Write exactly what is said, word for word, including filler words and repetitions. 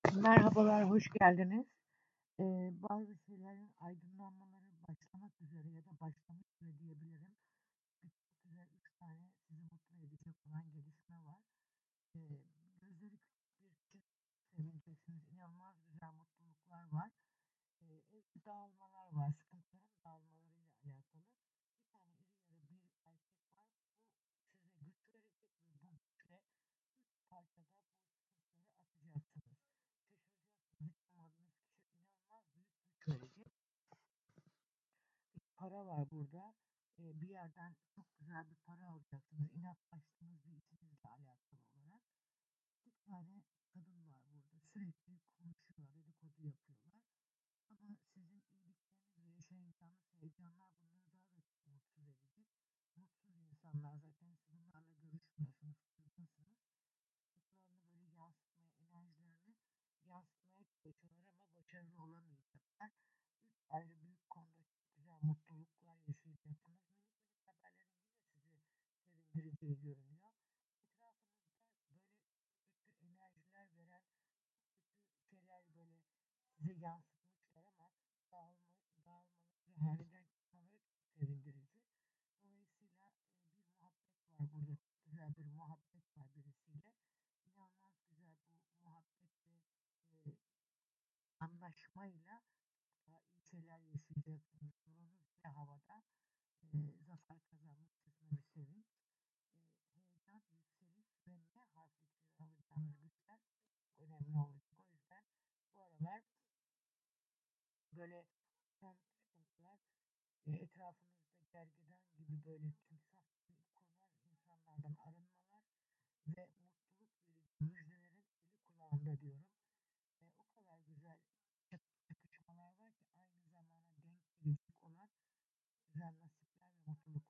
Merhabalar, hoş geldiniz. Eee, bazı şeylerin aydınlanmaları başlamak üzere ya da başlamış bile diyebilirim. Bir çok güzel üç tane sizi mutlu edecek olan gelişme var. Eee, Gözleri küçük bir çift sevineceksiniz. İnanılmaz güzel mutluluklar var. Eee, evde dağılmalar var. Sıkıntıların dağılmalarıyla alakalı. Bir tane iri yarı bir erkek var. Bu size güç verecek ve bu güçle üç parçada bu sıkıntıları atacaksınız. Şaşıracaksınız. Hiç ummadığınız kişi inanılmaz büyük güç verecek. Bir para var burada. Ee, bir yerden çok güzel bir para alacaksınız. İnatlaştığınız bir işinizle alakalı olarak. İki tane kadın var burada. Sürekli konuşuyorlar, dedikodu yapıyorlar. Ama sizin iyilikleriniz ve yaşayacağınız heyecanlar bunları daha da çok mutsuz edecek. Mutsuz insanlar zaten siz bunlarla görüşmüyorsunuz, kırgınsınız. Duygularını böyle yansıtmaya, enerjilerini yansıtmaya çalışıyorlar ama başarılı olamayacaklar. Üç ayrı büyük konuda çok güzel mutluluklar yaşayacaksınız. Minik minik haberlerin yine sizi sevindireceği görünüyor. Etrafınızda böyle kötü enerjiler veren kötü şeyler böyle size yansıtmışlar ama dağılma, dağılmaları, halinden çıkmaları çok sevindirici. Dolayısıyla e, bir muhabbet var burada. Çok güzel bir muhabbet var birisiyle. İnanılmaz güzel bu muhabbet ve e, anlaşmayla daha iyi şeyler yaşayacaksınız. Nurunuz bile havada. E, zafer kazanmış kısmı bir sevinç. E, Heyecan, yükseliş ve ne harflikleri alacağınız güçler çok önemli olacak. O yüzden bu aralar böyle son sıkıntılar e, etrafınızda gergedan gibi böyle timsah gibi kurnaz insanlardan arınmalar ve mutluluk verici müjdelerin eli kulağında diyorum. E, o kadar güzel çakışmalar var ki aynı zamana denk gelecek olan güzel nasipler ve mutluluklar.